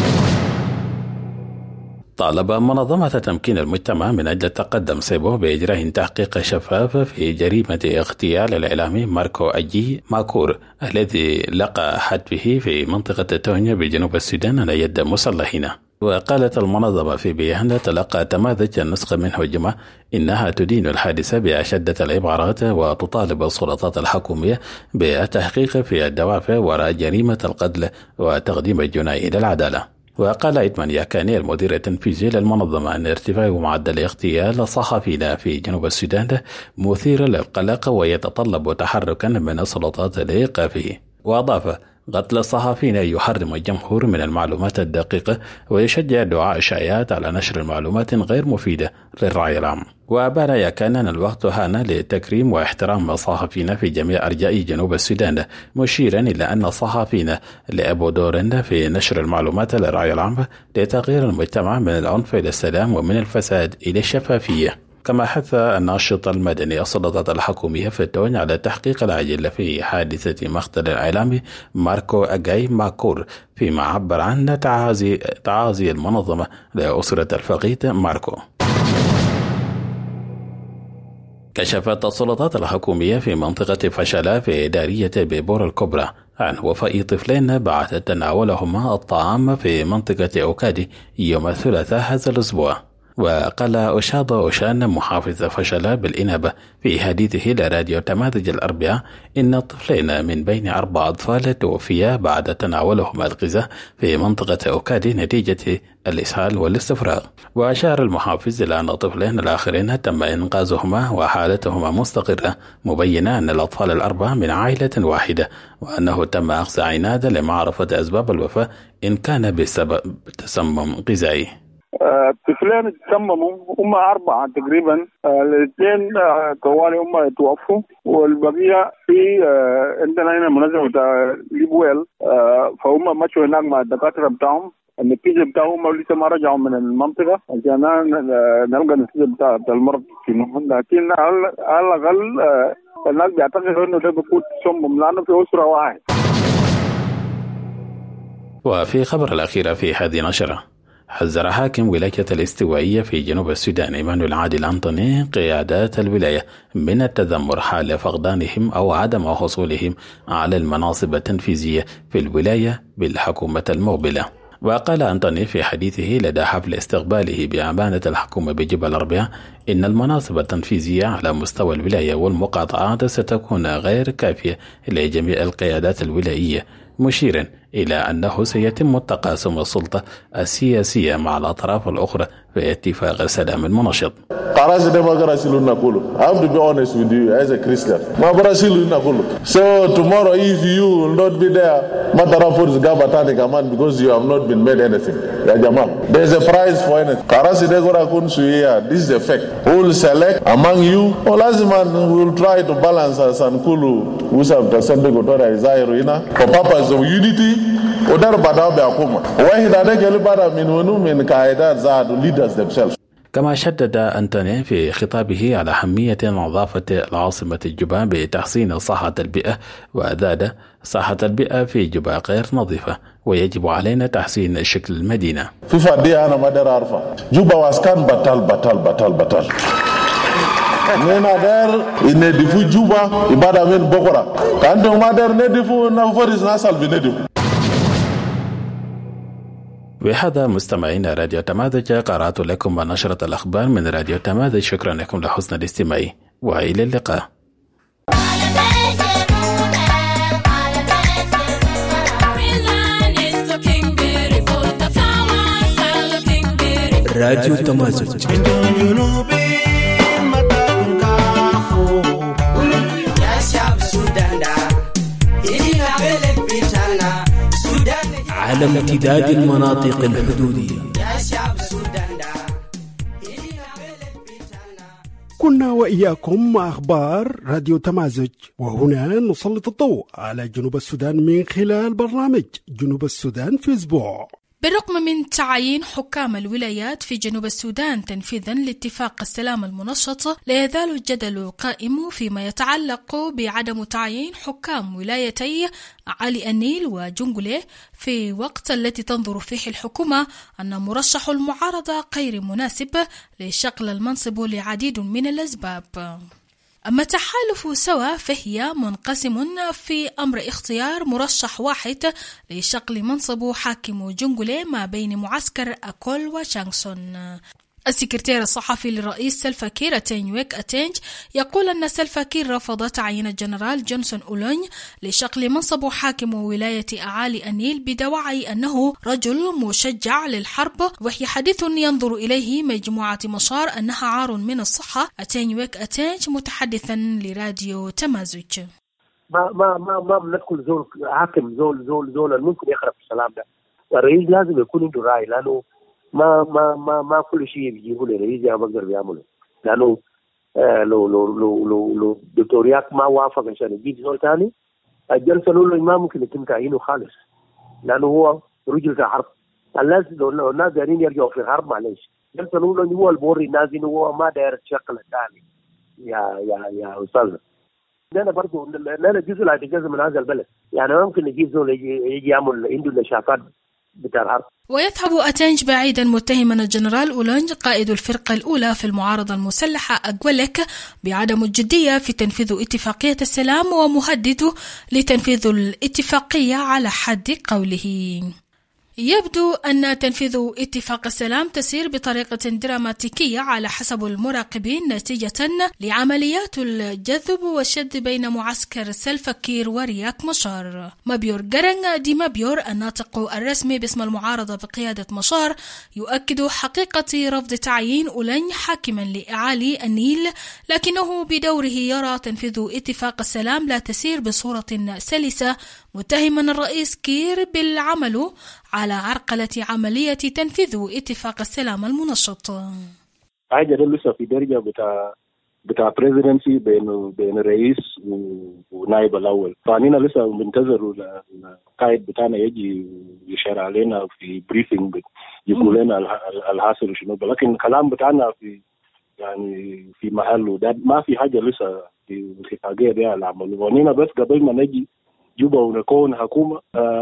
J: طالب منظمة تمكين المجتمع من أجل التقدم سيبو بإجراء تحقيق شفاف في جريمة اغتيال الإعلامي ماركو أجي ماكور الذي لقى حتفه في منطقة تونيا بجنوب السودان على يد مسلحين. وقالت المنظمة في بيان تلقى تماذج النسخة منه الجمعة إنها تدين الحادثة بأشدة العبارات وتطالب السلطات الحكومية بالتحقيق في الدوافع وراء جريمة القتل وتقديم الجناية إلى العدالة. وقال إدمان ياكاني المدير التنفيذي للمنظمة أن ارتفاع معدل اغتيال الصحفيين في جنوب السودان مثير للقلق ويتطلب تحركا من السلطات لإيقافه. وأضاف: قتل الصحفيين يحرم الجمهور من المعلومات الدقيقة ويشجع دعاء الشائعات على نشر المعلومات غير مفيدة للرأي العام. وأبان ياكان أن الوقت حان لتكريم واحترام الصحفيين في جميع أرجاء جنوب السودان، مشيرا إلى أن الصحفيين لعبوا دورا في نشر المعلومات للرأي العام لتغيير المجتمع من العنف إلى السلام ومن الفساد إلى الشفافية. كما حث الناشط المدني السلطات الحكومية في التون على التحقيق العاجل في حادثة مقتل الإعلامي ماركو أجاي ماكور، فيما عبر عن تعازي المنظمة لأسرة الفقيد ماركو. كشفت السلطات الحكومية في منطقة فشلا في إدارية بيبور الكبرى عن وفاة طفلين بعد تناولهما الطعام في منطقة أوكادي يوم الثلاثاء هذا الأسبوع. وقال أشاد أوشان محافظ فشلا بالإنابة في حديثه لراديو تماذج الأربعاء إن الطفلين من بين 4 أطفال توفيا بعد تناولهما الغذاء في منطقة أوكادي نتيجة الإسهال والاستفراغ. وأشار المحافظ إلى أن الطفلين الآخرين تم إنقاذهما وحالتهما مستقرة، مبينا أن الأطفال ال4 من عائلة واحدة، وأنه تم أخذ عناد لمعرفة أسباب الوفاة إن كان بسبب تسمم غذائي.
O: الطفلين تسمموا، هم 4 تقريبا، الاثنين طوالي هم توفوا، والبقية في عندنا هنا منظمة ليبويل، فهم مشوا هناك مع الدكاترة بتاعهم. النتيجة بتاعهم لسه ما رجعوا من المنطقة عشان نلقى النتيجة بتاع المرض فيهم، لكن على الأقل الناس بيعتقدوا إنه ده بيكون تسمم لأنه في أسرة واحد.
J: وفي خبر الأخير في هذه نشرة، حذر حاكم ولاية الاستوائية في جنوب السودان إيمانويل عادل أنطوني قيادات الولاية من التذمر حال فقدانهم أو عدم حصولهم على المناصب التنفيذية في الولاية بالحكومة المقبلة. وقال أنطوني في حديثه لدى حفل استقباله بأمانة الحكومة بجبل الأربعاء إن المناصب التنفيذية على مستوى الولاية والمقاطعات ستكون غير كافية لجميع القيادات الولائية، مشيرا إلى أنه سيتم التقاسم السلطة السياسية مع الأطراف الأخرى في اتفاق السلام المنشط.
P: I have to be honest with you as a Christian. So tomorrow if you will not be there, because you have not been made anything. There is a prize for anything. This is the fact. Who will select among you? We will try to balance for purpose of unity. Leaders themselves.
J: كما شدد أنطوني في خطابه على أهمية نظافة العاصمة جوبا بتحسين صحة البيئة، وأزاد صحة البيئة في جوبا غير نظيفة ويجب علينا تحسين شكل المدينة.
P: في فدية أنا ما أدري أعرفها. جوبا واسكان بطل. نينا دير إندفو جوبا إبادة من بكرة. كأنتم ما دير ندفو نفرز ناسال في ندفو.
J: بهذا مستمعين راديو تماذج قرأت لكم نشرة الأخبار من راديو تماذج. شكرا لكم لحسن الاستماع وإلى اللقاء.
L: راديو تماذج. على امتداد المناطق الحدودية.
A: كنا وإياكم مع أخبار راديو تمازج، وهنا نسلط الضوء على جنوب السودان من خلال برنامج جنوب السودان في أسبوع.
Q: بالرغم من تعيين حكام الولايات في جنوب السودان تنفيذا لاتفاق السلام المنشط، لا يزال الجدل قائم فيما يتعلق بعدم تعيين حكام ولايتي علي النيل وجنجولي في وقت التي تنظر فيه الحكومة أن مرشح المعارضة غير مناسب لشغل المنصب لعديد من الأسباب. أما تحالف سوا فهي منقسم في أمر اختيار مرشح واحد لشغل منصب حاكم جنجولي ما بين معسكر أكول وشانغسون. السكرتير الصحفي للرئيس سلفا كير أتينج ويك أتينج يقول أن سلفا كير رفض تعيين الجنرال جونسون أولونج لشغل منصب حاكم ولاية أعالي النيل بدواعي أنه رجل مشجع للحرب، وهي حديث ينظر إليه مجموعة مشار أنها عار من الصحة. أتينج ويك أتينج متحدثا لراديو تمازج.
R: ما بندخل زول حاكم زول ممكن يخرب السلام ده. الرئيس لازم يكون عنده رأي، لأنه ما كل شيء بيجيبوا للرئيس يا بقدر بيعمله، لأنه لو دكتوريات ما وافق عشان يجيب زول ثاني الجلسة الأولى ما ممكن يتم تعيينه خالص، لأنه هو رجل في حرب. الناس دايرين يرجعوا في الحرب معلش. الجلسة الأولى هو البوري الناس إنه هو ما داير الشكل الثاني يا أستاذنا. لأن برضو لأن جزء لا يتجزء من هذا البلد، يعني ما ممكن نجيب زول يجي يعمل عنده النشاطات بتاع الحرب.
Q: ويذهب أتينج بعيدا متهما الجنرال أولونج قائد الفرقة الأولى في المعارضة المسلحة أغويلك بعدم الجدية في تنفيذ اتفاقية السلام، ومهدده لتنفيذ الاتفاقية على حد قوله. يبدو أن تنفيذ اتفاق السلام تسير بطريقة دراماتيكية على حسب المراقبين نتيجة لعمليات الجذب والشد بين معسكر سلفا كير ورياك مشار. مابيور جرنغ دي مابيور الناطق الرسمي باسم المعارضة بقيادة مشار يؤكد حقيقة رفض تعيين أولنج حاكما لإعالي النيل، لكنه بدوره يرى تنفيذ اتفاق السلام لا تسير بصورة سلسة، متهما الرئيس كير بالعمل على عرقلة عملية تنفيذ اتفاق السلام المنشط.
S: حاجة ده لسه في درجة بتاع بريزيدنسي بين الرئيس ونائب الأول، فعنينا لسه بنتظر القائد بتاعنا يجي يشار علينا في بريفنج يقول لنا الحاصل شنو، لكن الكلام بتاعنا في محله ده، ما في حاجة لسه في الاتفاقية دي على عمله. وعنينا بس قبل ما نجي جوبا ونكون حكومة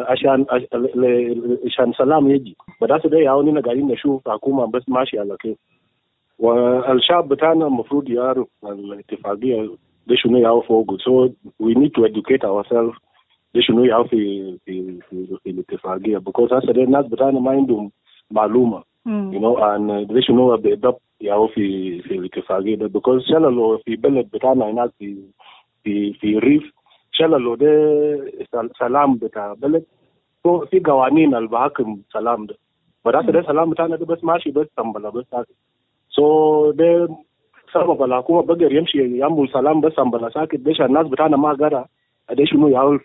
S: عشان سلام يجي، بدأت ده يعاونينا قاعدين نشوف حكومة بس ماشي على كيف. والشعب بتاعنا المفروض يعرف الاتفاقية ده شنو يعرف فوقه، so we need to educate ourselves ده شنو يعرف في الاتفاقية، because هسه ده الناس بتاعنا ما عندهم معلومة you know and ده شنو بالضبط يعرف في الاتفاقية ده، because شلل لو في بلد بتاعنا هناك في الريف شلل لو ده سلام بتاع بلد في قوانين اللي بحكم سلام ده، بدأت ده سلام بتاعنا ده بس ماشي بس سنبلا بس ساكت. so ده سبب الحكومة بقدر يمشي يعمل سلام بس سنبلا ساكت، ده الناس بتاعنا ما قرأ ده شنو يعمل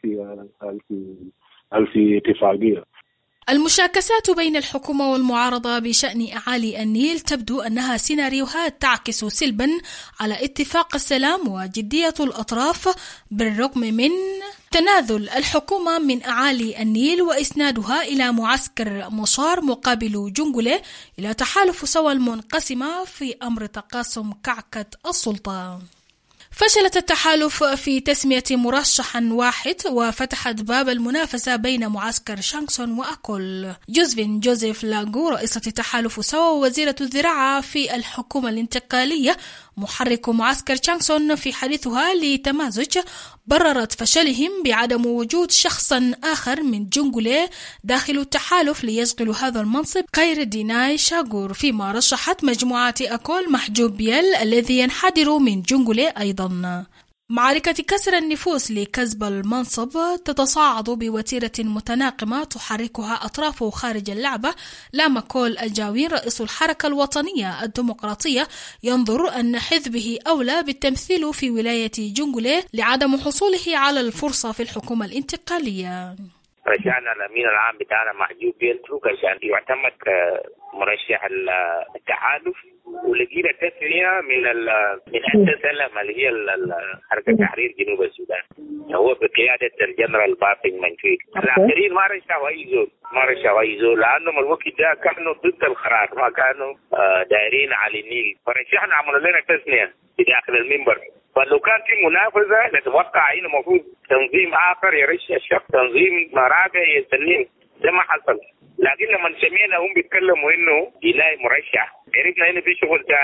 S: في اتفاقية.
Q: المشاكسات بين الحكومة والمعارضة بشأن أعالي النيل تبدو أنها سيناريوهات تعكس سلبا على اتفاق السلام وجدية الأطراف، بالرغم من تنازل الحكومة من أعالي النيل وإسنادها إلى معسكر مشار مقابل جنجلة إلى تحالف سوى المنقسمة في أمر تقاسم كعكة السلطة. فشلت التحالف في تسمية مرشح واحد وفتحت باب المنافسة بين معسكر شانكسون وأكول. جوزيف لاغو رئيسة تحالف سوا ووزيرة الزراعة في الحكومة الانتقالية محرك معسكر شانكسون في حديثها لتمازج بررت فشلهم بعدم وجود شخص آخر من جنجولي داخل التحالف ليشغل هذا المنصب غير ديناي شاغور، فيما رشحت مجموعة أكول محجوب بيل الذي ينحدر من جنجولي أيضا. معركة كسر النفوس لكسب المنصب تتصاعد بوتيرة متناقمة تحركها أطرافه خارج اللعبة. لاماكول الجاوين رئيس الحركة الوطنية الديمقراطية ينظر أن حزبه أولى بالتمثيل في ولاية جنجولي لعدم حصوله على الفرصة في الحكومة الانتقالية.
K: رجعنا الأمين العام بتاعنا محجوب بيلتروك عشان يعتمد كمرشح التحالف، ولقينا تسمية من التسلم اللي هي حركة تحرير جنوب السودان، هو بقيادة الجنرال بافين منشوي. الآخرين ما رشحوا أي زول لأنهم الوقت ده كانوا ضد القرار، ما كانوا دايرين على النيل، فرشحنا عملوا لنا تسمية في داخل المنبر. فلو كان في منافسة نتوقع إنه المفروض تنظيم آخر يرشح الشخص، تنظيم مرابع يسلم، ده ما حصل. لكن لما سمعنا هم بيتكلموا إنه يلاقي مرشح عرفنا إنه في شغل ثاني.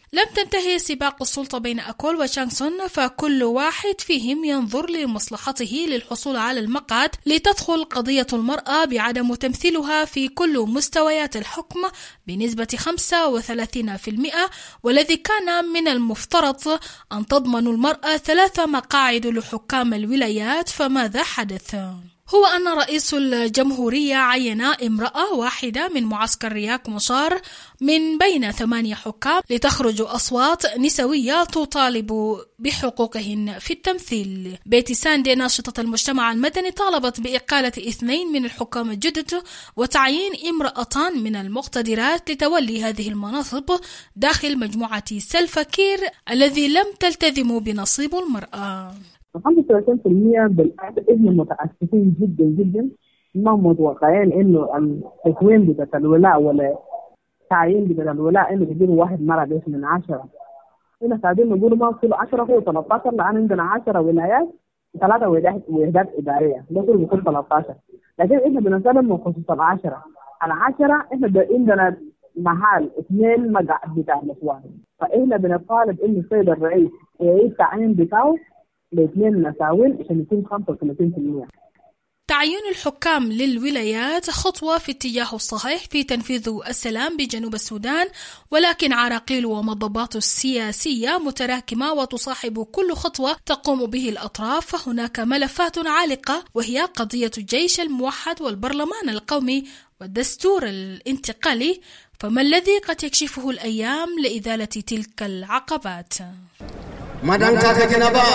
Q: لم تنتهي سباق السلطة بين أكول وشانغسون، فكل واحد فيهم ينظر لمصلحته للحصول على المقعد، لتدخل قضية المرأة بعدم تمثيلها في كل مستويات الحكم بنسبة 35%، والذي كان من المفترض أن تضمن المرأة 3 مقاعد لحكام الولايات. فماذا حدث؟ هو أن رئيس الجمهورية عين امرأة واحدة من معسكر رياك مشار من بين 8 حكام لتخرج أصوات نسوية تطالب بحقوقهن في التمثيل. بيتي ساندي ناشطة المجتمع المدني طالبت بإقالة 2 من الحكام الجدد وتعيين امرأتان من المقتدرات لتولي هذه المناصب داخل مجموعة سلفا كير الذي لم تلتزم بنصيب المرأة.
T: 35% بالعكس احنا متأسفين جدا جدا، ما متوقعين انه التكوين بتاع الولاء ولا تعيين بتاع الولاء انه يجيبوا واحد مرة بس من 10. احنا قاعدين نقول ما كل 10 هو 13، لان عندنا 10 ولايات 3 وحدات اداريه، ده كله بيكون 13، لكن احنا بنتكلم من خصوص ال10 احنا عندنا محل 2 مقاعد بتاع النسوان، فاحنا بنطالب انه السيد الرئيس يعيد التعيين بتاعه ل2 نساوين عشان يكون 35%.
Q: تعيين الحكام للولايات خطوة في اتجاه الصحيح في تنفيذ السلام بجنوب السودان، ولكن عراقيل ومضبات السياسية متراكمة وتصاحب كل خطوة تقوم به الأطراف. فهناك ملفات عالقة وهي قضية الجيش الموحد والبرلمان القومي والدستور الانتقالي، فما الذي قد يكشفه الأيام لإزالة تلك العقبات؟
U: Madam Tata Janaba,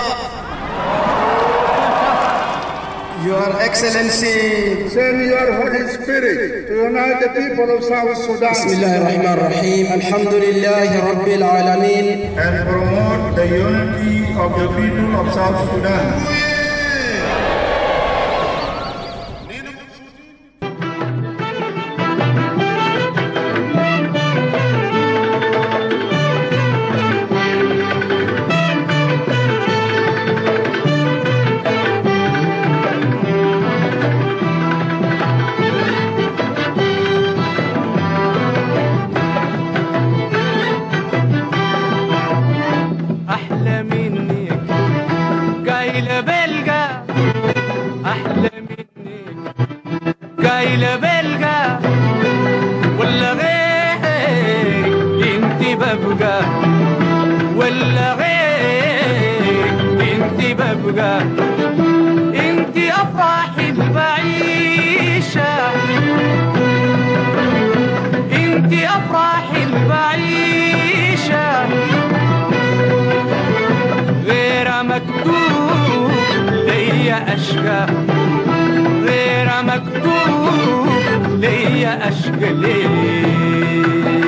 U: Your Excellency,
V: send your Holy Spirit to unite the people of South Sudan.
U: Bismillahirrahmanirrahim. Alhamdulillahi Rabbil Alameen.
V: And promote the unity of the people of South Sudan.
W: قايلة بلقى ولا غير انت ببقى ولا غير انت ببقى انت افراح البعيشة انت افراح البعيشة غير مكتوب لي اشقى غير مكتوب لي أشقى ليه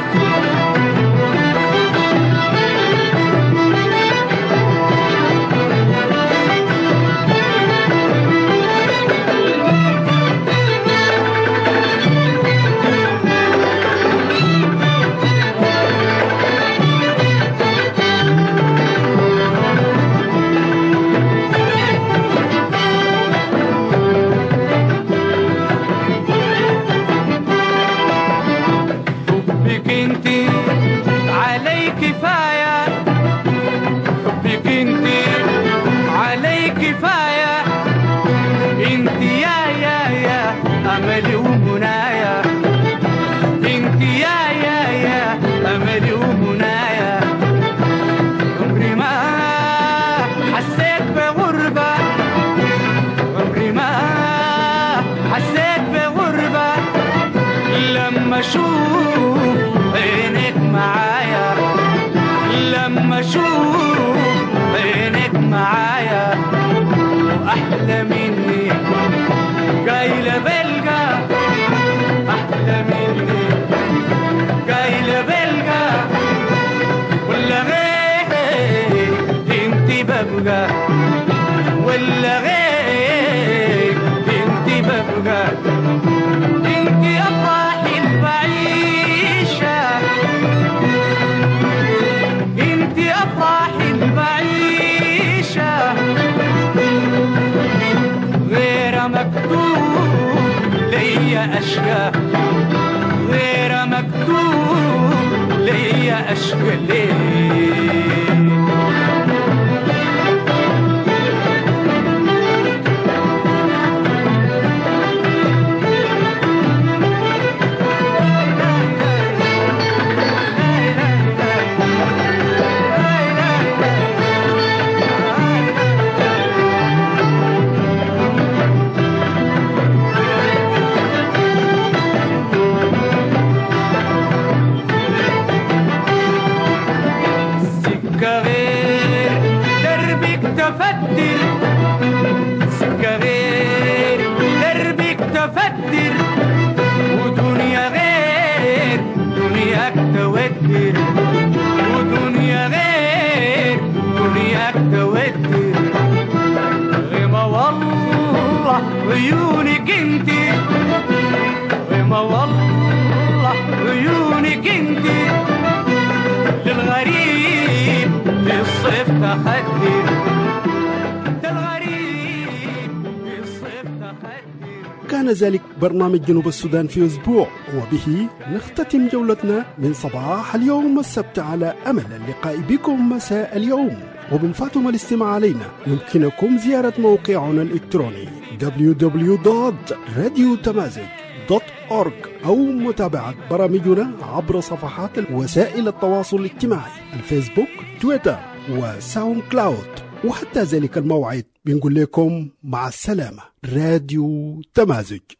W: أملي ومنايا انت يا أملي ومنايا عمري ما حسيت بغربة عمري ما حسيت بغربة لما أشوف عينك معايا لما أشوف عينك معايا وأحلى مني قايلة بلقى أحلى مني قايلة بلقى ولا غير انت ببقى ولا غير انت ببقى انت أفراح البعيشة انت أفراح البعيشة غير مكتوب لي أشقى غير مكتوب ليا أشكى ليه عيونك انتي وما والله عيونك انتي للغريب في الصيف تخدر للغريب في الصيف تخدر.
A: كان ذلك برنامج جنوب السودان في أسبوع، وبه نختتم جولتنا من صباح اليوم السبت على أمل اللقاء بكم مساء اليوم. وبنفاتم الاستماع علينا يمكنكم زيارة موقعنا الإلكتروني www.radiotamazig.org أو متابعة برامجنا عبر صفحات وسائل التواصل الاجتماعي الفيسبوك، تويتر وساوند كلاود. وحتى ذلك الموعد بنقول لكم مع السلامة. راديو تمازج.